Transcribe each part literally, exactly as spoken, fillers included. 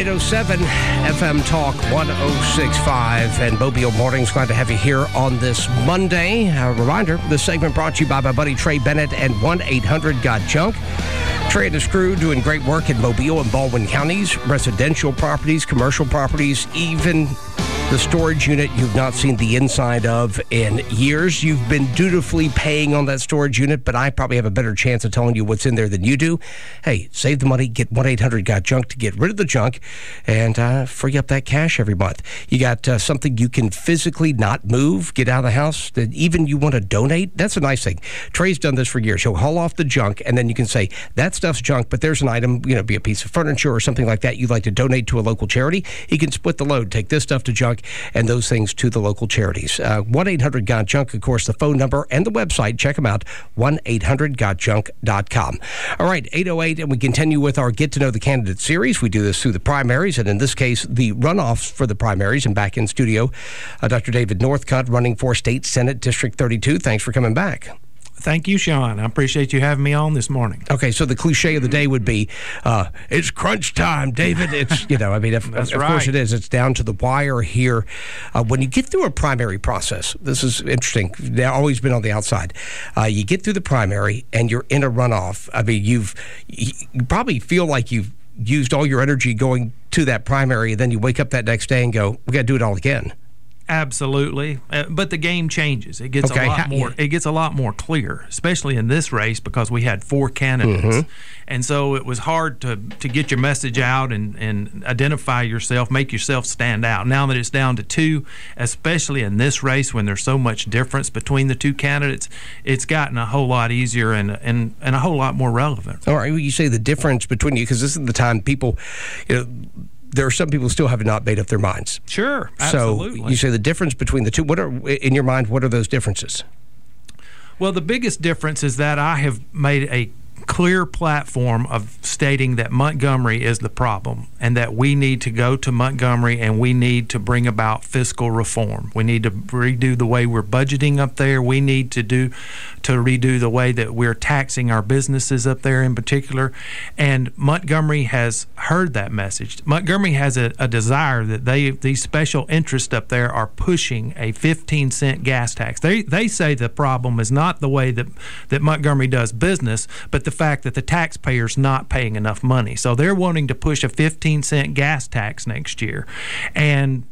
eight oh seven F M Talk one oh six point five and Mobile Mornings. Glad to have you here on this Monday. A reminder, this segment brought to you by my buddy Trey Bennett and one eight hundred got junk. Trey and his crew doing great work in Mobile and Baldwin counties, residential properties, commercial properties, even the storage unit you've not seen the inside of in years. You've been dutifully paying on that storage unit, but I probably have a better chance of telling you what's in there than you do. Hey, save the money, get one eight hundred got junk to get rid of the junk and uh, free up that cash every month. You got uh, something you can physically not move, get out of the house, that even you want to donate. That's a nice thing. Trey's done this for years. He'll haul off the junk, and then you can say, that stuff's junk, but there's an item, you know, be a piece of furniture or something like that you'd like to donate to a local charity. He can split the load, take this stuff to junk, and those things to the local charities. Uh, one eight hundred got junk, of course, the phone number and the website. Check them out, one eight hundred got junk dot com. All right, eight oh eight, and we continue with our Get to Know the Candidate series. We do this through the primaries, and in this case, the runoffs for the primaries. And back in studio, uh, Doctor David Northcutt, running for State Senate District thirty-two. Thanks for coming back. Thank you, Sean. I appreciate you having me on this morning. Okay, so the cliche of the day would be, uh, it's crunch time, David. It's, you know, I mean, if, of right. course it is. It's down to the wire here. Uh, when you get through a primary process, this is interesting. They've always been on the outside. Uh, you get through the primary and you're in a runoff. I mean, you've you probably feel like you've used all your energy going to that primary, and then you wake up that next day and go, we got to do it all again. Absolutely, uh, but the game changes. It gets okay. a lot How, more. yeah. It gets a lot more clear, especially in this race because we had four candidates, mm-hmm. and so it was hard to to get your message out and and identify yourself, make yourself stand out. Now that it's down to two, especially in this race when there's so much difference between the two candidates, it's gotten a whole lot easier and and and a whole lot more relevant. All right, well, you say the difference between you because this is the time people, you know. There are some people who still have not made up their minds. Sure, absolutely. So you say the difference between the two. What are, in your mind, what are those differences? Well, the biggest difference is that I have made a clear platform of stating that Montgomery is the problem and that we need to go to Montgomery and we need to bring about fiscal reform. We need to redo the way we're budgeting up there. We need to do to redo the way that we're taxing our businesses up there in particular. And Montgomery has heard that message. Montgomery has a, a desire that they these special interests up there are pushing a fifteen cent gas tax. They they say the problem is not the way that, that Montgomery does business, but the fact that the taxpayer's not paying enough money. So they're wanting to push a fifteen cent gas tax next year. And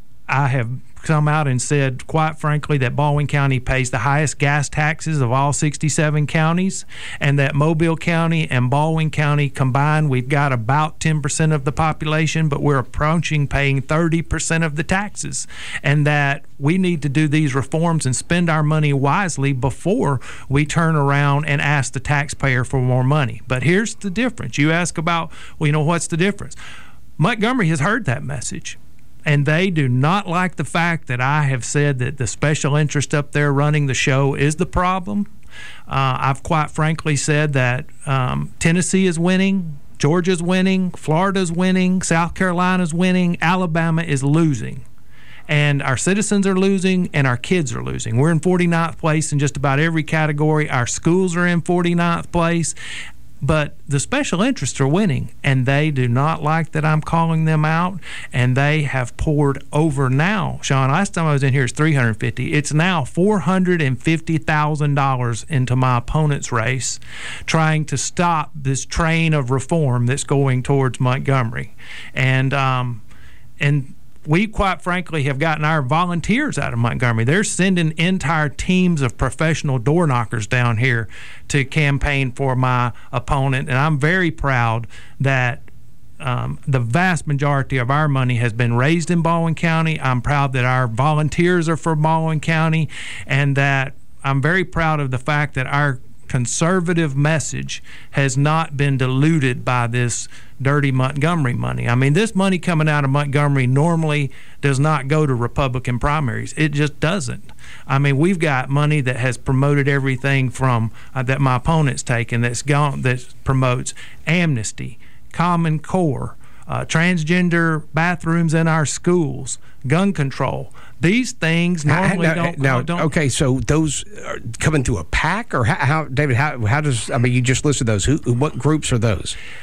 I have come out and said, quite frankly, that Baldwin County pays the highest gas taxes of all sixty-seven counties, and that Mobile County and Baldwin County combined, we've got about ten percent of the population, but we're approaching paying thirty percent of the taxes, and that we need to do these reforms and spend our money wisely before we turn around and ask the taxpayer for more money. But here's the difference. You ask about, well, you know, what's the difference? Montgomery has heard that message. And they do not like the fact that I have said that the special interest up there running the show is the problem. Uh, I've quite frankly said that um, Tennessee is winning, Georgia's winning, Florida's winning, South Carolina's winning, Alabama is losing. And our citizens are losing and our kids are losing. We're in forty-ninth place in just about every category. Our schools are in forty-ninth place. But the special interests are winning, and they do not like that I'm calling them out, and they have poured over now. Sean, last time I was in here, it's three hundred fifty. It's now four hundred fifty thousand dollars into my opponent's race, trying to stop this train of reform that's going towards Montgomery. And um, and we, quite frankly, have gotten our volunteers out of Montgomery. They're sending entire teams of professional door knockers down here to campaign for my opponent. And I'm very proud that um, the vast majority of our money has been raised in Baldwin County. I'm proud that our volunteers are from Baldwin County, and that I'm very proud of the fact that our conservative message has not been diluted by this dirty Montgomery money. I mean, this money coming out of Montgomery normally does not go to Republican primaries. It just doesn't. I mean, we've got money that has promoted everything from uh, that my opponent's taken that's gone that promotes amnesty, Common Core, uh, transgender bathrooms in our schools, gun control. These things normally now, don't, now, don't. Okay, so those are coming to a pack, or how, how David? How, how does? I mean, you just listed those. Who? What groups are those?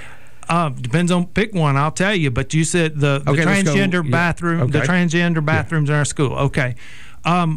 Uh, depends on pick one. I'll tell you. But you said the, the okay, transgender yeah. bathroom, okay. the transgender bathrooms yeah. in our school. Okay. Um,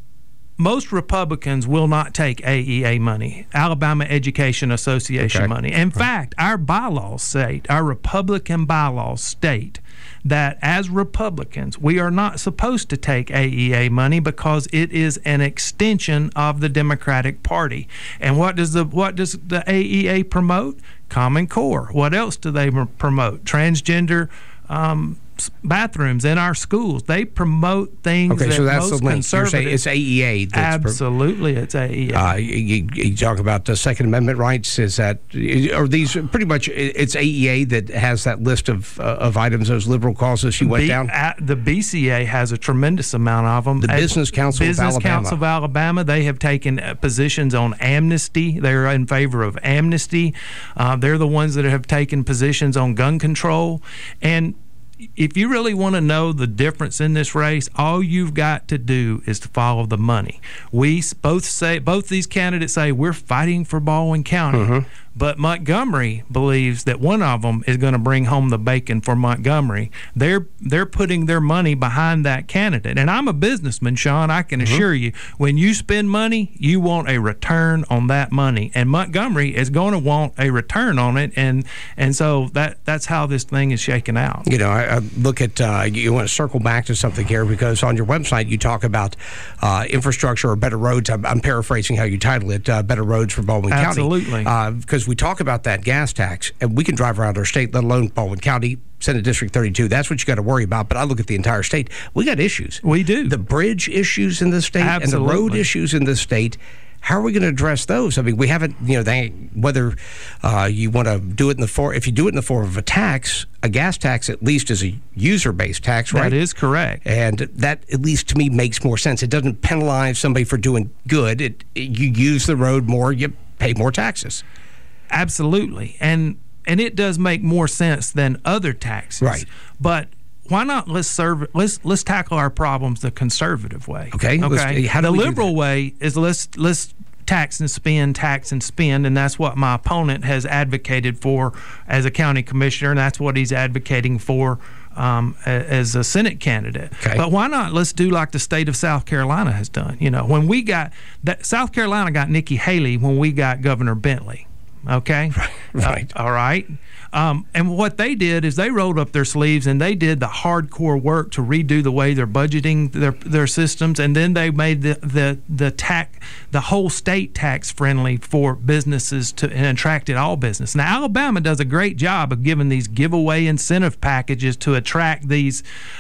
most Republicans will not take A E A money, Alabama Education Association okay. money. In fact, our bylaws state, our Republican bylaws state that as Republicans, we are not supposed to take A E A money because it is an extension of the Democratic Party. And what does the what does the A E A promote? Common Core. What else do they promote? Transgender um, bathrooms in our schools. They promote things okay, that so that's most the link. conservatives. You're saying it's A E A. That's absolutely, pro- it's A E A. Uh, you, you talk about the Second Amendment rights. Is that are these pretty much? It's A E A that has that list of uh, of items, those liberal causes you went B, down. Uh, the B C A has a tremendous amount of them. The Business Council Business of Alabama. Council of Alabama. They have taken uh, positions on amnesty. They're in favor of amnesty. Uh, they're the ones that have taken positions on gun control. And if you really want to know the difference in this race, all you've got to do is to follow the money. We both say, both these candidates say we're fighting for Baldwin County, mm-hmm. but Montgomery believes that one of them is going to bring home the bacon for Montgomery. They're they're putting their money behind that candidate. And I'm a businessman, Sean. I can mm-hmm. assure you, when you spend money, you want a return on that money, and Montgomery is going to want a return on it. And and so that that's how this thing is shaking out. You know, I, I look at uh, you want to circle back to something here because on your website you talk about uh, infrastructure or better roads. I'm, I'm paraphrasing how you title it, uh, better roads for Baldwin Absolutely. County. Because uh, we talk about that gas tax, and we can drive around our state, let alone Baldwin County, Senate District thirty-two. That's what you got to worry about. But I look at the entire state. We got issues. We do. The bridge issues in the state Absolutely. and the road issues in the state. How are we going to address those? I mean, we haven't, you know, they, whether uh, you want to do it in the form, if you do it in the form of a tax, a gas tax at least is a user-based tax, right? That is correct. And that, at least to me, makes more sense. It doesn't penalize somebody for doing good. It, it you use the road more, you pay more taxes. Absolutely. And and it does make more sense than other taxes. Right. But why not let's serve let's let's tackle our problems the conservative way. Okay. Okay. How do the we liberal do that? way is let's let's tax and spend, tax and spend, and that's what my opponent has advocated for as a county commissioner, and that's what he's advocating for um, as a Senate candidate. Okay. But why not let's do like the state of South Carolina has done? You know, when we got that, South Carolina got Nikki Haley when we got Governor Bentley. Okay? Right. right. Uh, all right. Um, and what they did is they rolled up their sleeves and they did the hardcore work to redo the way they're budgeting their their systems, and then they made the the the tax the whole state tax friendly for businesses to and attracted all business. Now Alabama does a great job of giving these giveaway incentive packages to attract these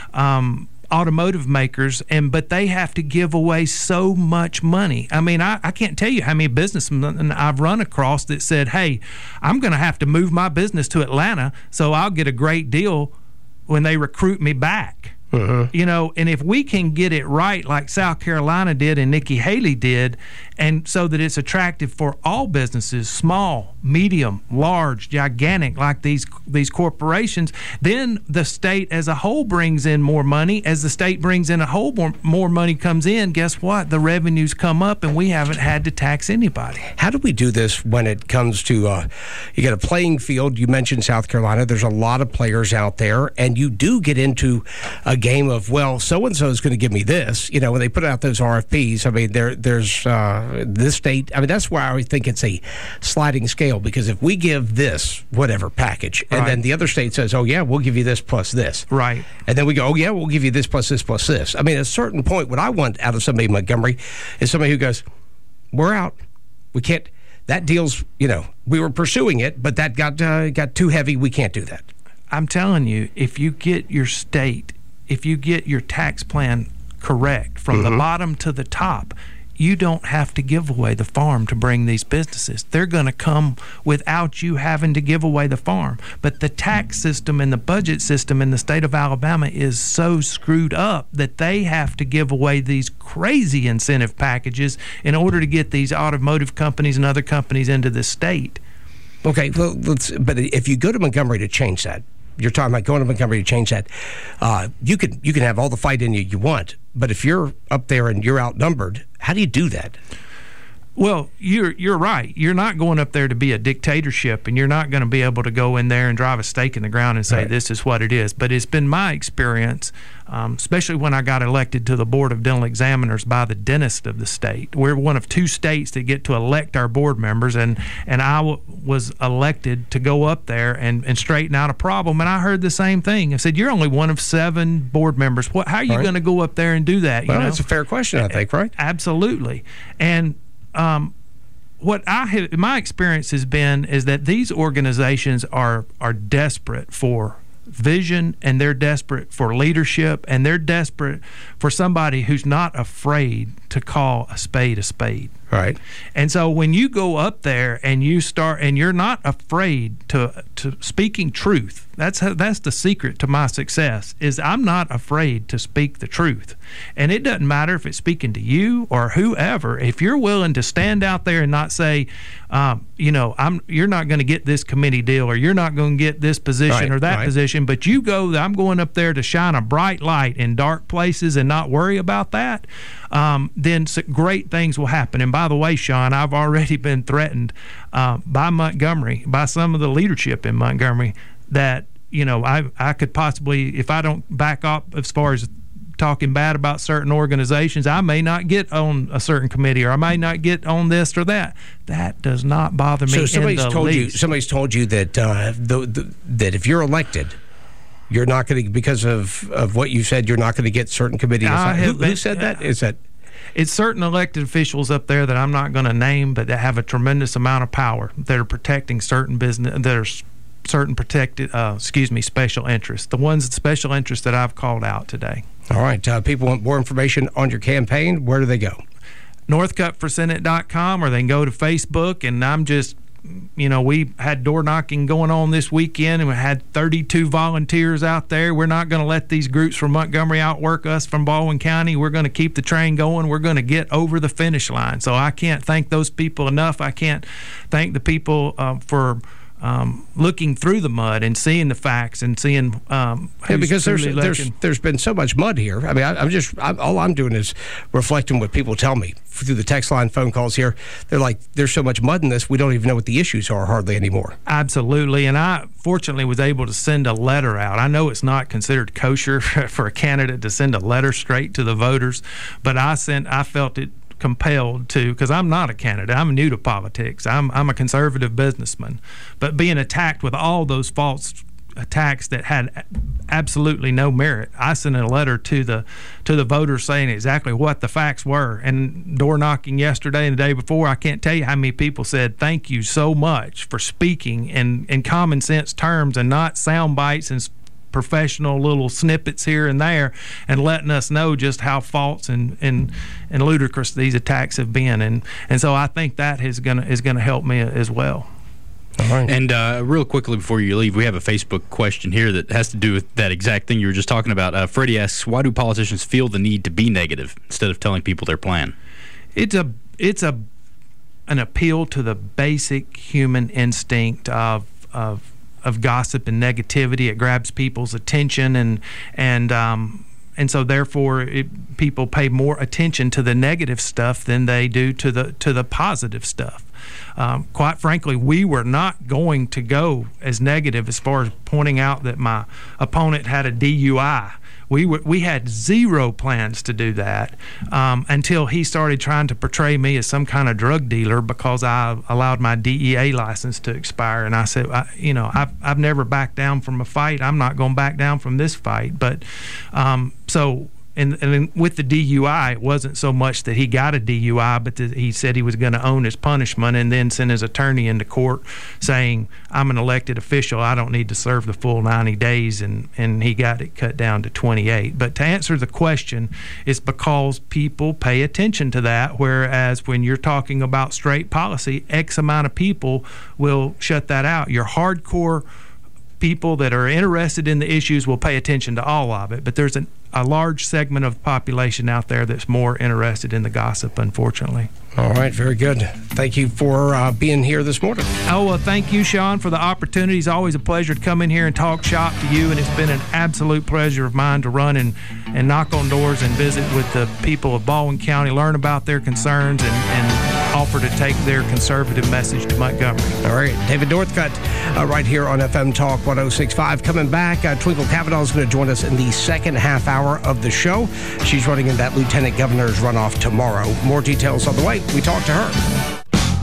um, automotive makers, and but they have to give away so much money. I mean, I, I can't tell you how many businessmen I've run across that said, hey, I'm going to have to move my business to Atlanta so I'll get a great deal when they recruit me back. Mm-hmm. You know, and if we can get it right like South Carolina did and Nikki Haley did, and so that it's attractive for all businesses, small, medium, large, gigantic, like these these corporations, then the state as a whole brings in more money. As the state brings in a whole more, more money comes in, guess what? The revenues come up and we haven't had to tax anybody. How do we do this when it comes to, uh, you got a playing field? You mentioned South Carolina. There's a lot of players out there, and you do get into a game of, well, so-and-so is going to give me this. You know, when they put out those R F Ps, I mean, there, there's uh, this state. I mean, that's why I think it's a sliding scale, because if we give this, whatever, package, and right. then the other state says, oh, yeah, we'll give you this plus this. Right. And then we go, oh, yeah, we'll give you this plus this plus this. I mean, at a certain point, what I want out of somebody in Montgomery is somebody who goes, we're out. We can't, that deal's, you know, we were pursuing it, but that got uh, got too heavy. We can't do that. I'm telling you, if you get your state, if you get your tax plan correct from mm-hmm. the bottom to the top, you don't have to give away the farm to bring these businesses. They're going to come without you having to give away the farm. But the tax system and the budget system in the state of Alabama is so screwed up that they have to give away these crazy incentive packages in order to get these automotive companies and other companies into the state. Okay, well, let's, but if you go to Montgomery to change that, you're talking about going to Montgomery to change that. Uh, you can you can have all the fight in you you want, but if you're up there and you're outnumbered, how do you do that? Well, you're you're right. You're not going up there to be a dictatorship, and you're not going to be able to go in there and drive a stake in the ground and say right. this is what it is. But it's been my experience, um, especially when I got elected to the Board of Dental Examiners by the dentist of the state. We're one of two states that get to elect our board members, and and I w- was elected to go up there and, and straighten out a problem. And I heard the same thing. I said, "You're only one of seven board members. What? How are you right. going to go up there and do that?" You well, know? that's a fair question, I think, right? Absolutely, and. Um, what I have, my experience has been is that these organizations are are desperate for vision, and they're desperate for leadership, and they're desperate for somebody who's not afraid to call a spade a spade. Right. And so when you go up there and you start, and you're not afraid to to speaking truth, that's how, that's the secret to my success, is I'm not afraid to speak the truth. And it doesn't matter if it's speaking to you or whoever. If you're willing to stand out there and not say, um, you know, I'm you're not going to get this committee deal, or you're not going to get this position right, or that right. position, but you go, I'm going up there to shine a bright light in dark places and not worry about that, um, then great things will happen. And by the way, Sean, I've already been threatened uh, by Montgomery, by some of the leadership in Montgomery, that, you know, I I could possibly, if I don't back up as far as talking bad about certain organizations, I may not get on a certain committee, or I may not get on this or that. That does not bother me. So somebody's in the told least. you somebody's told you that uh, the, the, that if you're elected, you're not going to, because of, of what you said, you're not going to get certain committee. I who, have, who said that? Is that? It's certain elected officials up there that I'm not going to name, but that have a tremendous amount of power, that are protecting certain business, that are certain protected, uh, excuse me, special interests. The ones, special interests that I've called out today. All right. Uh, people want more information on your campaign. Where do they go? northcutt for senate dot com, or they can go to Facebook. And I'm just, you know, we had door knocking going on this weekend, and we had thirty-two volunteers out there. We're not going to let these groups from Montgomery outwork us from Baldwin County. We're going to keep the train going. We're going to get over the finish line. So I can't thank those people enough. I can't thank the people uh, for um, looking through the mud and seeing the facts and seeing um, yeah, because there's truly there's elected. there's been so much mud here. I mean, I, I'm just I'm, all I'm doing is reflecting what people tell me through the text line, phone calls here. They're like, there's so much mud in this, we don't even know what the issues are hardly anymore. Absolutely. And I fortunately was able to send a letter out. I know it's not considered kosher for a candidate to send a letter straight to the voters, but I sent I felt it compelled to, because I'm not a candidate. I'm new to politics. I'm I'm a conservative businessman. But being attacked with all those false attacks that had absolutely no merit, I sent a letter to the to the voters saying exactly what the facts were. And door knocking yesterday and the day before, I can't tell you how many people said thank you so much for speaking in in common sense terms and not sound bites and professional little snippets here and there, and letting us know just how false and and, and ludicrous these attacks have been. And and so I think that is gonna is gonna help me as well. All right. And uh, real quickly before you leave, we have a Facebook question here that has to do with that exact thing you were just talking about. Uh, Freddie asks, why do politicians feel the need to be negative instead of telling people their plan? It's a it's a an appeal to the basic human instinct of of of gossip and negativity. It grabs people's attention, and and um, and so therefore it, people pay more attention to the negative stuff than they do to the to the positive stuff. Um, quite frankly, we were not going to go as negative as far as pointing out that my opponent had a D U I. We were, we had zero plans to do that um, until he started trying to portray me as some kind of drug dealer because I allowed my D E A license to expire. And I said, I, you know, I've, I've never backed down from a fight. I'm not going to back down from this fight. But um, so... And, and with the D U I, it wasn't so much that he got a D U I, but that he said he was going to own his punishment, and then send his attorney into court saying, I'm an elected official, I don't need to serve the full ninety days, and, and he got it cut down to twenty-eight. But to answer the question, it's because people pay attention to that, whereas when you're talking about straight policy, X amount of people will shut that out. Your hardcore people that are interested in the issues will pay attention to all of it, but there's an, a large segment of the population out there that's more interested in the gossip, unfortunately. All right, very good. Thank you for uh, being here this morning. Oh, well, thank you, Sean, for the opportunity. It's always a pleasure to come in here and talk shop to you, and it's been an absolute pleasure of mine to run and, and knock on doors and visit with the people of Baldwin County, learn about their concerns, and, and offer to take their conservative message to Montgomery. All right, David Northcutt uh, right here on F M Talk one oh six point five. Coming back, uh, Twinkle Cavanaugh is going to join us in the second half hour of the show. She's running in that lieutenant governor's runoff tomorrow. More details on the way. We talk to her.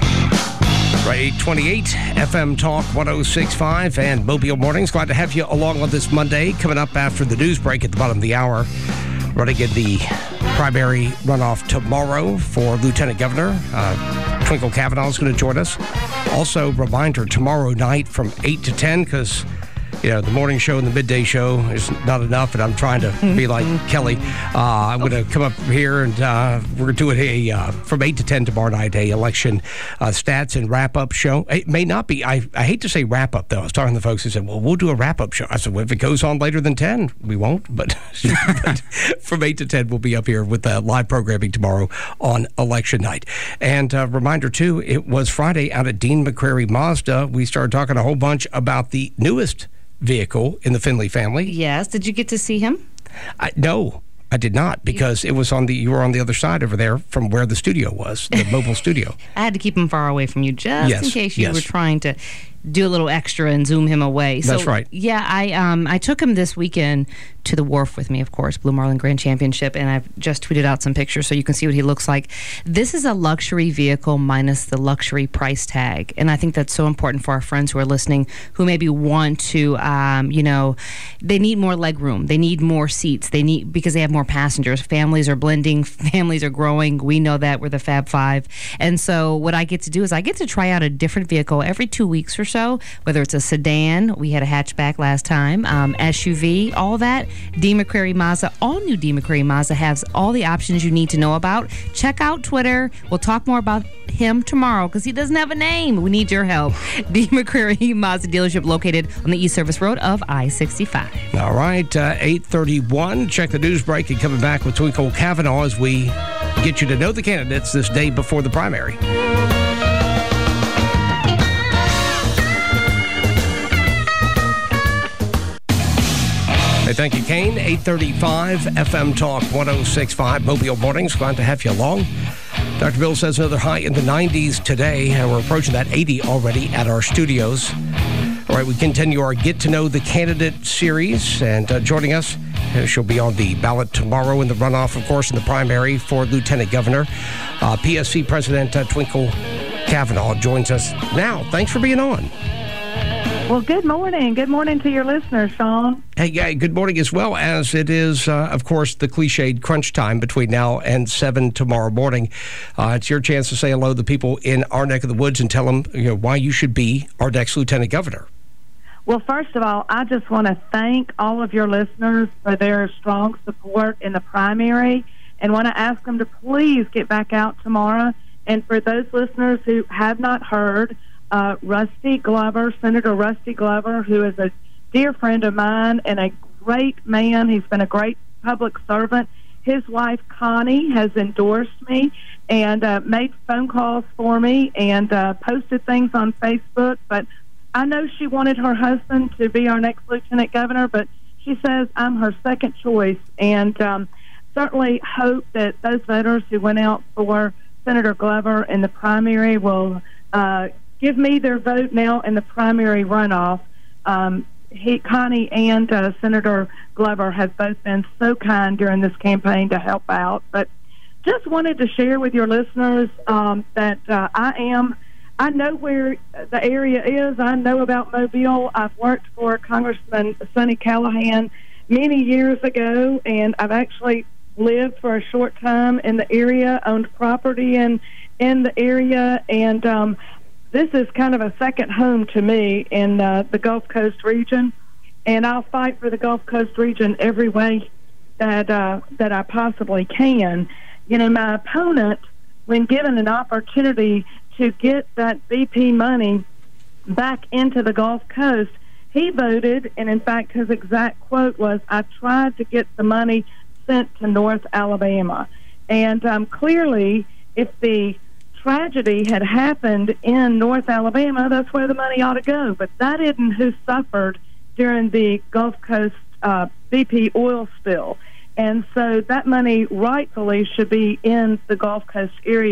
Right, eight twenty-eight, F M Talk one oh six point five and Mobile Mornings. Glad to have you along on this Monday. Coming up after the news break at the bottom of the hour, running in the primary runoff tomorrow for Lieutenant Governor. Uh, Twinkle Cavanaugh is going to join us. Also, reminder, tomorrow night from eight to ten, because you know, the morning show and the midday show is not enough, and I'm trying to be like Kelly. Uh, I'm going to come up here, and uh, we're doing a, uh, from eight to ten tomorrow night, a election uh, stats and wrap-up show. It may not be, I, I hate to say wrap-up, though. I was talking to the folks who said, well, we'll do a wrap-up show. I said, well, if it goes on later than ten, we won't. But, but from eight to ten, we'll be up here with uh, live programming tomorrow on election night. And uh, reminder, too, it was Friday out at Dean McCrary Mazda. We started talking a whole bunch about the newest vehicle in the Finley family. Yes. Did you get to see him? I, no, I did not, because it was on the, you were on the other side over there from where the studio was, the mobile studio. I had to keep him far away from you just yes, in case you yes. were trying to do a little extra and zoom him away. So, that's right. Yeah, I um I took him this weekend to the wharf with me, of course, Blue Marlin Grand Championship, and I've just tweeted out some pictures so you can see what he looks like. This is a luxury vehicle minus the luxury price tag, and I think that's so important for our friends who are listening who maybe want to, um, you know, they need more leg room, they need more seats, they need, because they have more passengers. Families are blending, families are growing. We know that, we're the Fab Five, and so what I get to do is I get to try out a different vehicle every two weeks or so, whether it's a sedan, we had a hatchback last time, um, S U V, all that. Dean McCrary Mazda, all new Dean McCrary Mazda has all the options you need to know about. Check out Twitter. We'll talk more about him tomorrow because he doesn't have a name. We need your help. Dean McCrary Mazda dealership located on the East Service Road of I sixty-five. All right, uh, eight thirty-one. Check the news break and coming back with Twinkle Cavanaugh as we get you to know the candidates this day before the primary. Hey, thank you, Kane. eight thirty-five, F M Talk one oh six point five, Mobile Mornings. Glad to have you along. Doctor Bill says another high in the nineties today, and we're approaching that eighty already at our studios. All right, we continue our Get to Know the Candidate series, and uh, joining us, uh, she'll be on the ballot tomorrow in the runoff, of course, in the primary for Lieutenant Governor. Uh, P S C President uh, Twinkle Cavanaugh joins us now. Thanks for being on. Well, good morning. Good morning to your listeners, Sean. Hey, yeah, good morning as well, as it is, uh, of course, the cliched crunch time between now and seven tomorrow morning. Uh, it's your chance to say hello to the people in our neck of the woods and tell them, you know, why you should be our next Lieutenant Governor. Well, first of all, I just want to thank all of your listeners for their strong support in the primary and want to ask them to please get back out tomorrow. And for those listeners who have not heard, Uh, Rusty Glover, Senator Rusty Glover, who is a dear friend of mine and a great man. He's been a great public servant. His wife, Connie, has endorsed me and uh, made phone calls for me and uh, posted things on Facebook. But I know she wanted her husband to be our next Lieutenant Governor, but she says I'm her second choice. And um, certainly hope that those voters who went out for Senator Glover in the primary will uh, give me their vote now in the primary runoff. Um, he, Connie and uh, Senator Glover have both been so kind during this campaign to help out. But just wanted to share with your listeners um, that uh, I am, I know where the area is. I know about Mobile. I've worked for Congressman Sonny Callahan many years ago, and I've actually lived for a short time in the area, owned property in, in the area, and um, this is kind of a second home to me in uh, the Gulf Coast region, and I'll fight for the Gulf Coast region every way that uh, that I possibly can. You know, my opponent, when given an opportunity to get that B P money back into the Gulf Coast, he voted, and in fact his exact quote was, "I tried to get the money sent to North Alabama." And um, clearly, if the tragedy had happened in North Alabama, that's where the money ought to go. But that isn't who suffered during the Gulf Coast uh, B P oil spill. And so that money rightfully should be in the Gulf Coast area.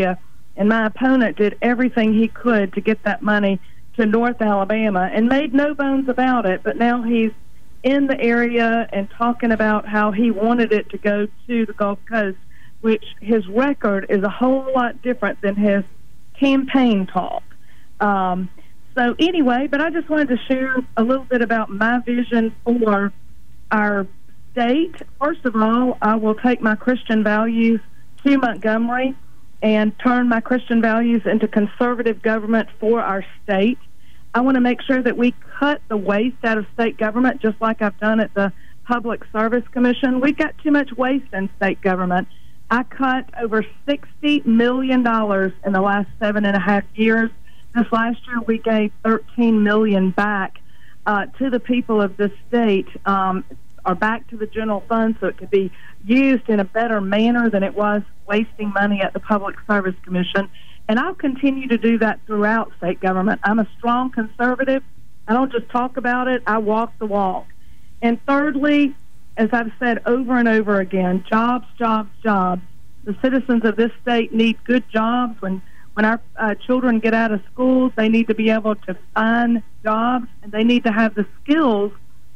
And my opponent did everything he could to get that money to North Alabama and made no bones about it. But now he's in the area and talking about how he wanted it to go to the Gulf Coast, which his record is a whole lot different than his campaign talk. Um, so anyway, but I just wanted to share a little bit about my vision for our state. First of all, I will take my Christian values to Montgomery and turn my Christian values into conservative government for our state. I want to make sure that we cut the waste out of state government, just like I've done at the Public Service Commission. We've got too much waste in state government. I cut over sixty million dollars in the last seven and a half years. This last year, we gave thirteen million dollars back uh, to the people of this state, um, or back to the general fund, so it could be used in a better manner than it was wasting money at the Public Service Commission. And I'll continue to do that throughout state government. I'm a strong conservative. I don't just talk about it, I walk the walk. And thirdly, as I've said over and over again, jobs, jobs, jobs. The citizens of this state need good jobs. When when our uh, children get out of schools, they need to be able to find jobs, and they need to have the skills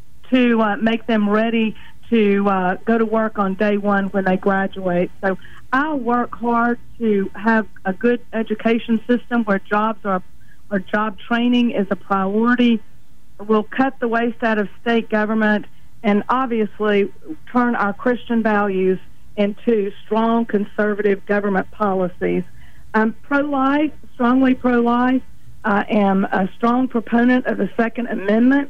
to uh, make them ready to uh, go to work on day one when they graduate. So I'll work hard to have a good education system where jobs are, or job training is a priority. We'll cut the waste out of state government and obviously turn our Christian values into strong conservative government policies. I'm pro-life, strongly pro-life. I am a strong proponent of the Second Amendment.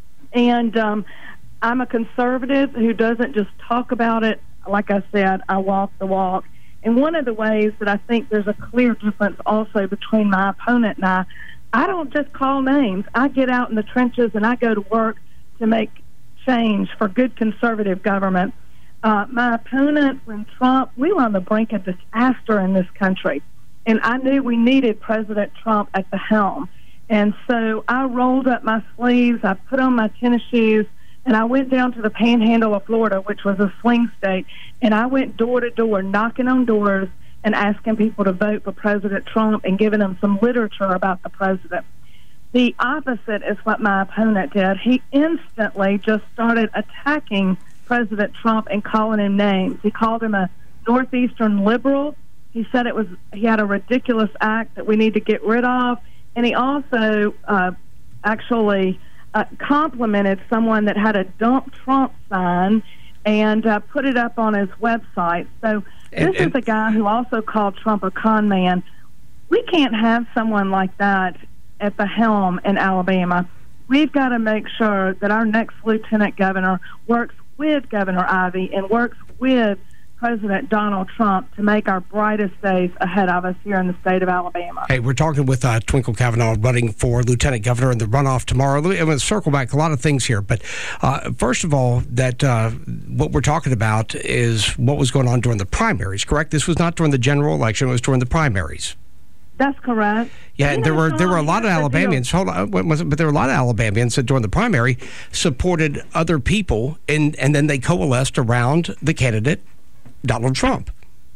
And um, I'm a conservative who doesn't just talk about it. Like I said, I walk the walk. And one of the ways that I think there's a clear difference also between my opponent and I, I don't just call names. I get out in the trenches and I go to work to make change for good conservative government. Uh, my opponent, when Trump, we were on the brink of disaster in this country. And I knew we needed President Trump at the helm. And so I rolled up my sleeves, I put on my tennis shoes, and I went down to the panhandle of Florida, which was a swing state, and I went door to door, knocking on doors and asking people to vote for President Trump and giving them some literature about the president. The opposite is what my opponent did. He instantly just started attacking President Trump and calling him names. He called him a Northeastern liberal. He said it was he had a ridiculous act that we need to get rid of. And he also uh, actually uh, complimented someone that had a Dump Trump sign and uh, put it up on his website. So and, this and, is a guy who also called Trump a con man. We can't have someone like that at the helm in Alabama. We've got to make sure that our next lieutenant governor works with Governor Ivey and works with President Donald Trump to make our brightest days ahead of us here in the state of Alabama. Hey, we're talking with uh, Twinkle Cavanaugh running for lieutenant governor in the runoff tomorrow. I'm going to circle back a lot of things here, but uh, first of all, that uh, what we're talking about is what was going on during the primaries, correct? This was not during the general election, it was during the primaries. That's correct. Yeah, and there were there were a lot of Alabamians. Hold on, what was it? But there were a lot of Alabamians that during the primary supported other people, and and then they coalesced around the candidate Donald Trump.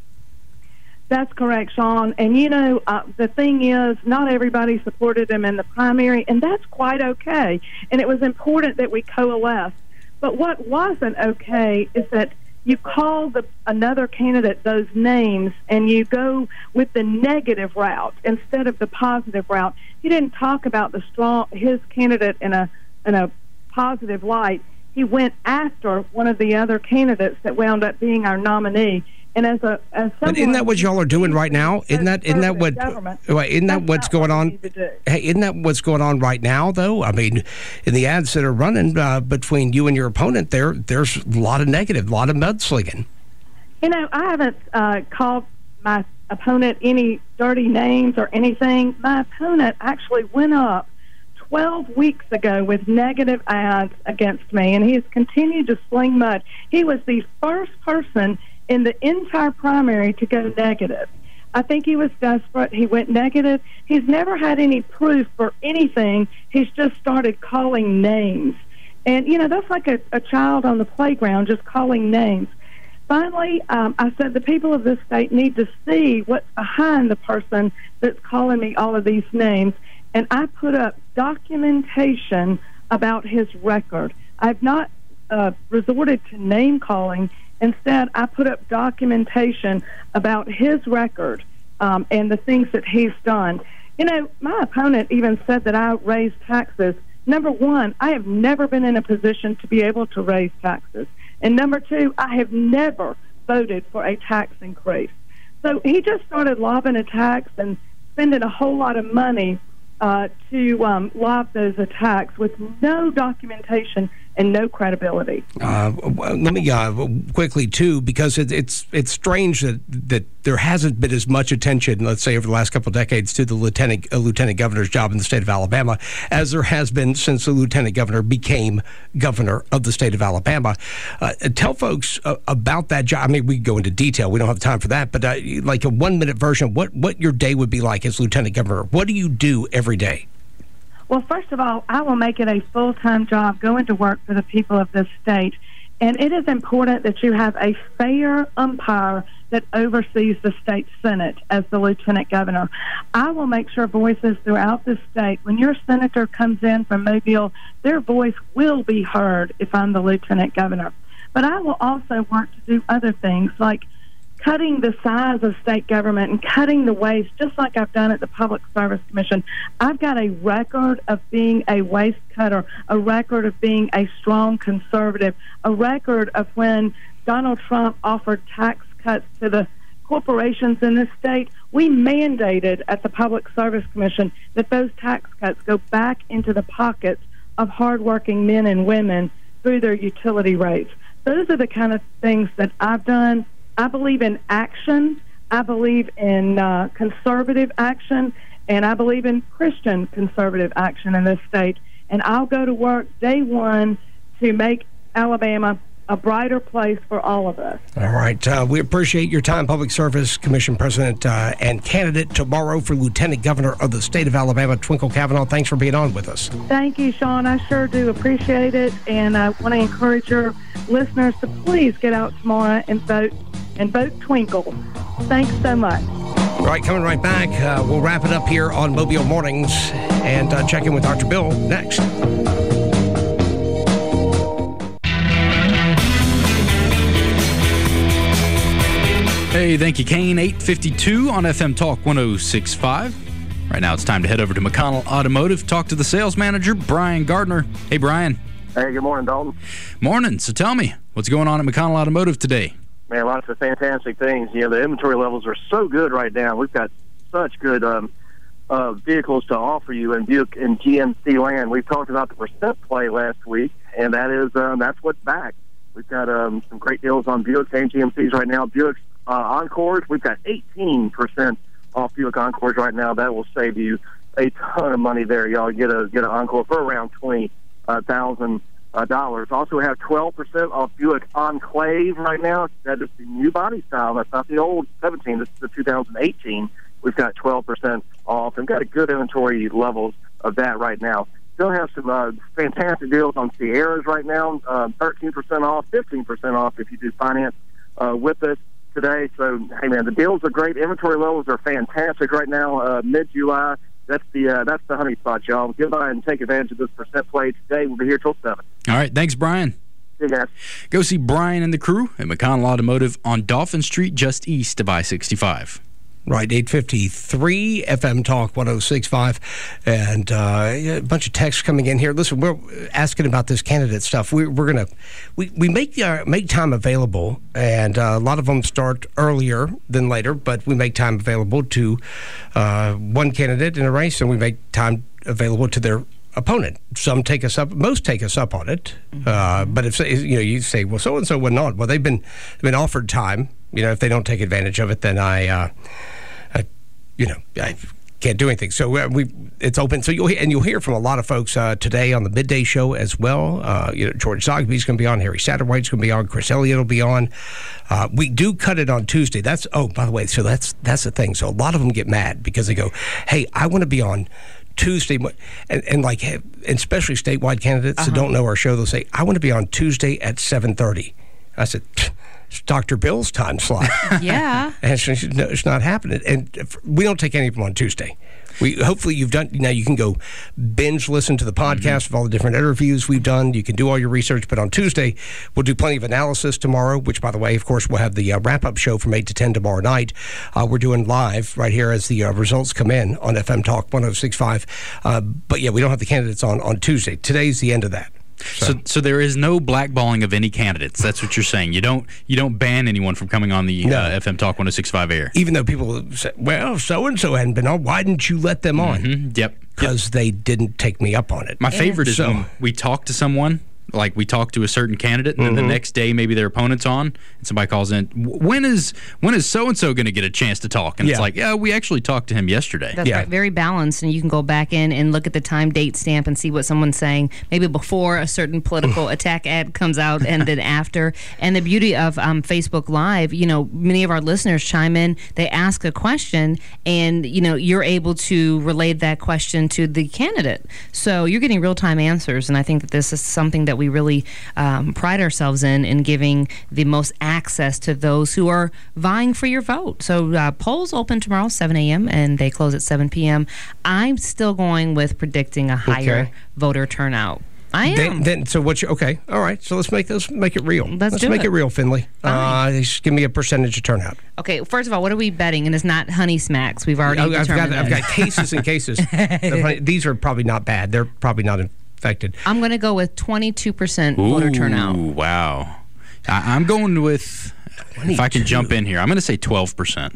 That's correct, Sean. And you know, uh, the thing is, not everybody supported him in the primary, and that's quite okay. And it was important that we coalesced. But what wasn't okay is that you call the another candidate those names and you go with the negative route instead of the positive route. He didn't talk about the strong his candidate in a in a positive light. He went after one of the other candidates that wound up being our nominee. And as a as someone, but isn't that what y'all are doing right now? Isn't that isn't that what isn't that what's going on? Hey, isn't that what's going on right now? Though I mean, in the ads that are running uh, between you and your opponent, there there's a lot of negative, a lot of mudslinging. You know, I haven't uh, called my opponent any dirty names or anything. My opponent actually went up twelve weeks ago with negative ads against me, and he has continued to sling mud. He was the first person in the entire primary to go negative. I think he was desperate. He went negative. He's never had any proof for anything. He's just started calling names. And, you know, that's like a, a child on the playground just calling names. Finally, um, I said the people of this state need to see what's behind the person that's calling me all of these names, and I put up documentation about his record. I've not uh, resorted to name calling. Instead, I put up documentation about his record um, and the things that he's done. You know, my opponent even said that I raised taxes. Number one, I have never been in a position to be able to raise taxes. And number two, I have never voted for a tax increase. So he just started lobbing attacks and spending a whole lot of money uh, to um, lob those attacks with no documentation and no credibility. Uh, let me uh, quickly, too, because it, it's it's strange that, that there hasn't been as much attention, let's say, over the last couple of decades to the lieutenant uh, lieutenant governor's job in the state of Alabama as there has been since the lieutenant governor became governor of the state of Alabama. Uh, tell folks uh, about that job. I mean, we can go into detail. We don't have time for that. But uh, like a one-minute version of what, what your day would be like as lieutenant governor. What do you do every day? Well, first of all, I will make it a full-time job going to work for the people of this state. And it is important that you have a fair umpire that oversees the state senate as the lieutenant governor. I will make sure voices throughout the state, when your senator comes in from Mobile, their voice will be heard if I'm the lieutenant governor. But I will also work to do other things like cutting the size of state government and cutting the waste, just like I've done at the Public Service Commission. I've got a record of being a waste cutter, a record of being a strong conservative, a record of when Donald Trump offered tax cuts to the corporations in this state. We mandated at the Public Service Commission that those tax cuts go back into the pockets of hardworking men and women through their utility rates. Those are the kind of things that I've done. I believe in action. I believe in uh, conservative action, and I believe in Christian conservative action in this state. And I'll go to work day one to make Alabama a brighter place for all of us. All right. Uh, we appreciate your time, Public Service Commission President uh, and candidate tomorrow for Lieutenant Governor of the state of Alabama, Twinkle Cavanaugh. Thanks for being on with us. Thank you, Sean. I sure do appreciate it. And I want to encourage your listeners to please get out tomorrow and vote and vote Twinkle. Thanks so much. All right, coming right back. Uh, we'll wrap it up here on Mobile Mornings and uh, check in with Doctor Bill next. Hey, thank you, Kane. eight fifty-two on F M Talk one oh six point five. Right now it's time to head over to McConnell Automotive, talk to the sales manager, Brian Gardner. Hey, Brian. Hey, good morning, Dalton. Morning. So tell me, what's going on at McConnell Automotive today? Man, lots of fantastic things. You know, the inventory levels are so good right now. We've got such good um, uh, vehicles to offer you in Buick and G M C land. We've talked about the percent play last week, and that is um, that's what's back. We've got um, some great deals on Buicks and G M Cs right now. Buick's uh, Encores, we've got eighteen percent off Buick Encores right now. That will save you a ton of money there. Y'all get a get an Encore for around twenty thousand uh, dollars. Also have twelve percent off Buick Enclave right now. That is the new body style. That's not the old seventeen. This is the two thousand eighteen. We've got twelve percent off and got a good inventory levels of that right now. Still have some uh, fantastic deals on Sierras right now. Uh, thirteen percent off, fifteen percent off if you do finance uh, with us today. So, hey, man, the deals are great. Inventory levels are fantastic right now. Uh, mid-July, that's the uh, that's the honey spot, y'all. Get by and take advantage of this percent play today. We'll be here till seven. All right. Thanks, Brian. See you guys. Go see Brian and the crew at McConnell Automotive on Dolphin Street, just east of I sixty-five. Right, eight fifty-three F M Talk one oh six point five, and uh, a bunch of texts coming in here. Listen, we're asking about this candidate stuff. We, we're gonna we we make uh, make time available, and uh, a lot of them start earlier than later. But we make time available to uh, one candidate in a race, and we make time available to their opponent. Some take us up, most take us up on it. Mm-hmm. Uh, but if you know, you say, well, so and so went on. Well, they've been been offered time. You know, if they don't take advantage of it, then I. Uh, I you know, I can't do anything. So uh, we, it's open. So you'll and you'll hear from a lot of folks uh, today on the midday show as well. Uh, you know, George Zogby's going to be on, Harry Satterwhite's going to be on, Chris Elliott will be on. Uh, we do cut it on Tuesday. That's oh, by the way, so that's that's the thing. So a lot of them get mad because they go, "Hey, I want to be on Tuesday," and, and like, and especially statewide candidates uh-huh. that don't know our show, they'll say, "I want to be on Tuesday at seven thirty." I said, Doctor Bill's time slot. Yeah. And it's, it's not happening. And we don't take any of them on Tuesday. We hopefully you've done. Now you can go binge listen to the podcast mm-hmm. of all the different interviews we've done. You can do all your research. But on Tuesday, we'll do plenty of analysis tomorrow, which, by the way, of course, we'll have the uh, wrap-up show from eight to ten tomorrow night. Uh, we're doing live right here as the uh, results come in on F M Talk one oh six point five. Uh, but, yeah, we don't have the candidates on, on Tuesday. Today's the end of that. So. so, so there is no blackballing of any candidates. That's what you're saying. You don't, you don't ban anyone from coming on the no. uh, F M Talk one oh six point five air. Even though people say, "Well, so and so hadn't been on. Why didn't you let them on?" Mm-hmm. Yep, because yep. they didn't take me up on it. My favorite and is so, when we talk to someone. Like we talk to a certain candidate, and then mm-hmm. the next day maybe their opponent's on, and somebody calls in. When is when is so and so going to get a chance to talk? And yeah. it's like, yeah, we actually talked to him yesterday. That's yeah. right, very balanced, and you can go back in and look at the time date stamp and see what someone's saying. Maybe before a certain political attack ad comes out, and then after. And the beauty of um, Facebook Live, you know, many of our listeners chime in. They ask a question, and you know, you're able to relay that question to the candidate. So you're getting real time answers, and I think that this is something that we really um, pride ourselves in, in giving the most access to those who are vying for your vote. So uh, polls open tomorrow, seven a.m., and they close at seven p.m. I'm still going with predicting a higher okay. voter turnout. I am. Then, then, so what you, okay, all right, so let's make this, make it real. Let's, let's do make it. it real, Finley. Uh, just give me a percentage of turnout. Okay, first of all, what are we betting? And it's not Honey Smacks. We've already I've determined got, I've got cases and cases. These are probably not bad. They're probably not affected. I'm going to go with twenty-two percent voter turnout. Ooh, wow. I, I'm going with, twenty-two. If I can jump in here, I'm going to say twelve percent.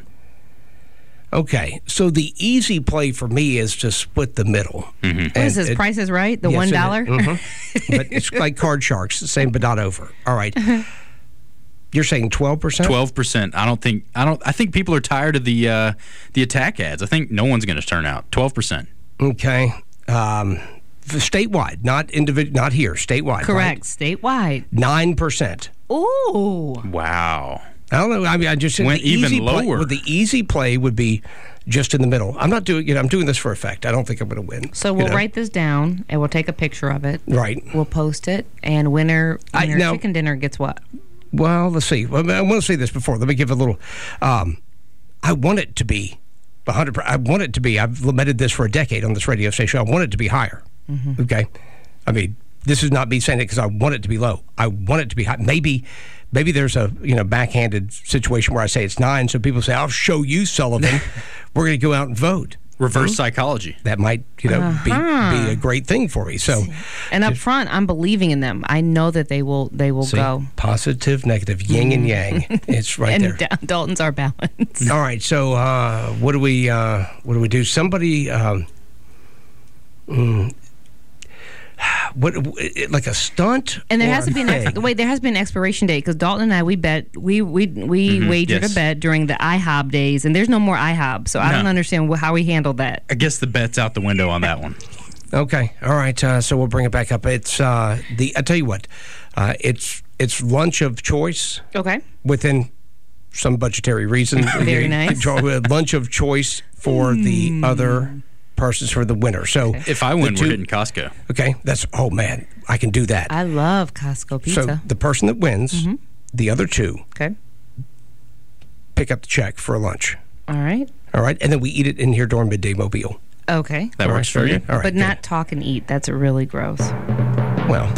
Okay, so the easy play for me is to split the middle. Mm-hmm. What is this, it, Price is Right? The yes, one dollar? It, mm-hmm. But it's like Card Sharks, the same but not over. All right. You're saying twelve percent? twelve percent. I don't think, I don't, I think people are tired of the uh, the attack ads. I think no one's going to turn out. twelve percent. Okay. Um, statewide, not individual, not here, statewide. Correct, right? statewide. nine percent. Ooh. Wow. I don't know. I mean, I just went the even easy lower. Play, well, the easy play would be just in the middle. I'm not doing. You know, I'm doing this for effect. I don't think I'm going to win. So we'll you know? write this down and we'll take a picture of it. Right. We'll post it, and winner, winner I, now, chicken dinner gets what? Well, let's see. Well, I want to say this before. Let me give a little. Um, I want it to be one hundred percent. I want it to be. I've lamented this for a decade on this radio station. I want it to be higher. Mm-hmm. Okay. I mean, this is not me saying it because I want it to be low. I want it to be high. Maybe. Maybe there's a you know backhanded situation where I say it's nine, so people say, "I'll show you, Sullivan." We're going to go out and vote. Reverse mm-hmm. psychology. That might you know uh-huh. be, be a great thing for me. So, and up front, I'm believing in them. I know that they will they will see, go positive, negative, yin and yang. It's right and there. And D- Dalton's our balance. All right. So uh, what do we uh, what do we do? Somebody. Um, mm, What, like a stunt? And there has to be an ex- wait. There has been an expiration date because Dalton and I we bet we we we mm-hmm, wagered yes. a bet during the I HOB days, and there's no more I HOB, so no. I don't understand how we handled that. I guess the bet's out the window on that one. Okay, all right. Uh, so we'll bring it back up. It's uh, the. I tell you what, uh, it's it's lunch of choice. Okay. Within some budgetary reason. Very you, nice. Draw a lunch of choice for mm. the other. Persons for the winner. So okay. if I win, two, we're hitting Costco. Okay, that's oh man, I can do that. I love Costco pizza. So the person that wins, mm-hmm. the other two, okay, pick up the check for a lunch. All right. All right, and then we eat it in here during Midday Mobile. Okay, that All works right, for you. All right, but good. not talk and eat. That's really gross. Well,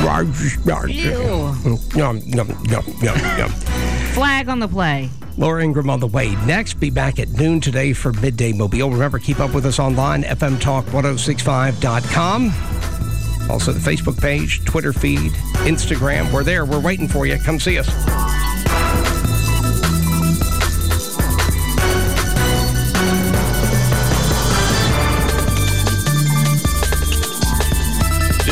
ew. Yum, yum, yum, yum, yum. Flag on the play. Laura Ingraham on the way. Next, be back at noon today for Midday Mobile. Remember, keep up with us online, f m talk one oh six five dot com. Also, the Facebook page, Twitter feed, Instagram. We're there. We're waiting for you. Come see us.